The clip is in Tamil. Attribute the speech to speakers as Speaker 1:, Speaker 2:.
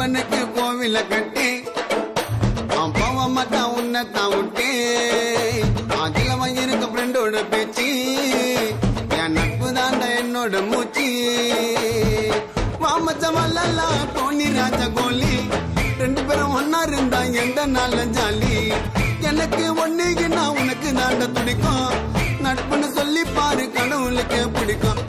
Speaker 1: அவனுக்கு கோவில கட்டி அப்பாவ மாட்டா உன்னத்தான் விட்டே அதுல வாங்கிருக்க ஃப்ரெண்டோட பேச்சு என் நட்பு தாண்டா என்னோட மூச்சு வாமச்சமல்லா டோனி ராஜா கோலி 2 பேரும் ஒன்னா இருந்தா எந்த நாள்ல ஜாலி எனக்கு ஒண்ணுக்கு நான் உனக்கு தாண்ட துடிக்கும் நட்புன்னு சொல்லி பாரு கடவுளுக்கு பிடிக்கும்